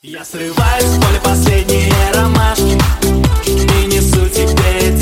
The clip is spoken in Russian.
Я срываю с поля последние ромашки и несу тебе